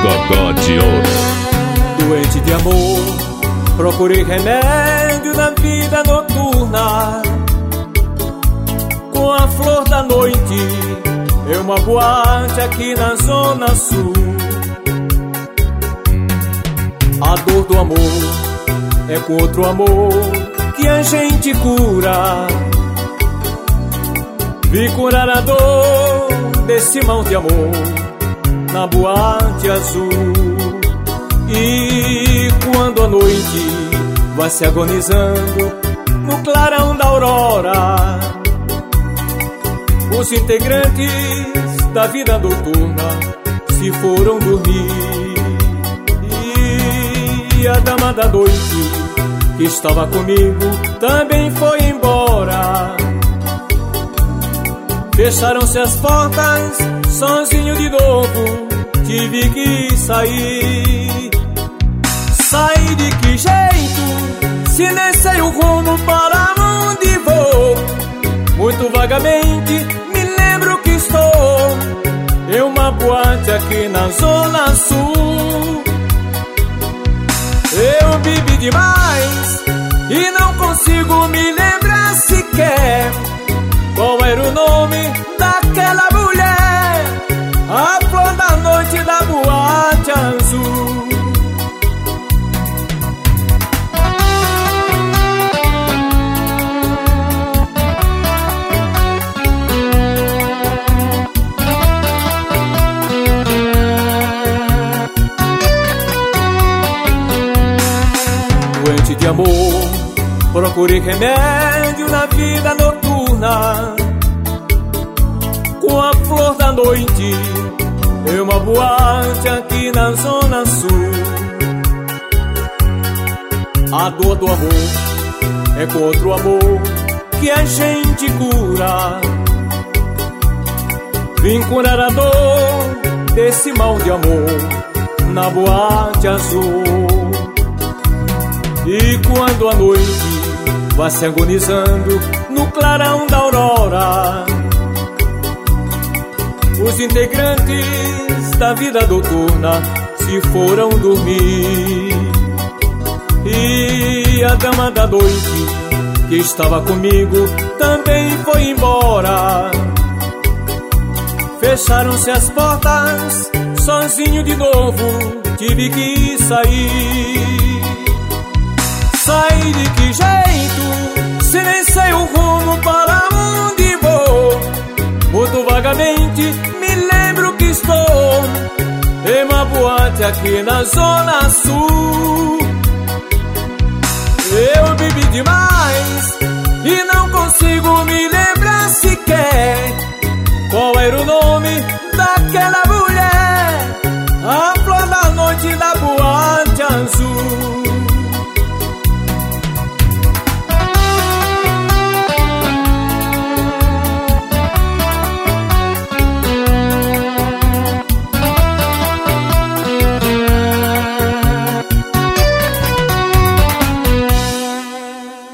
Gogó de Ouro. Doente de amor, procurei remédio na vida noturna. Com a flor da noite, é uma boate aqui na Zona Sul. A dor do amor é com outro amor que a gente cura. Vi curar a dor desse mal de amor na boate azul. E quando a noite vai se agonizando no clarão da aurora, os integrantes da vida noturna se foram dormir. E a dama da noite que estava comigo também foi embora. Fecharam-se as portas, sozinho de novo tive que sair. Sair de que jeito, se nem sei o rumo para onde vou? Muito vagamente me lembro que estou em uma boate aqui na Zona Sul. Eu bebi demais e não consigo me lembrar sequer qual era o nome daquela mulher, a flor da noite da boate azul. Doente de amor, procurei remédio na vida noturna. Com a flor da noite, em uma boate aqui na Zona Sul. A dor do amor é com outro amor que a gente cura. Vim curar a dor desse mal de amor na boate azul. E quando a noite vai se agonizando no clarão da aurora, os integrantes da vida noturna se foram dormir. E a dama da noite que estava comigo também foi embora. Fecharam-se as portas, sozinho de novo tive que sair. Sair de que jeito, se nem sei o rumo para onde vou? Muito vagamente me lembro que estou em uma boate aqui na Zona Sul. Eu bebi demais e não consigo me lembrar sequer qual era o nome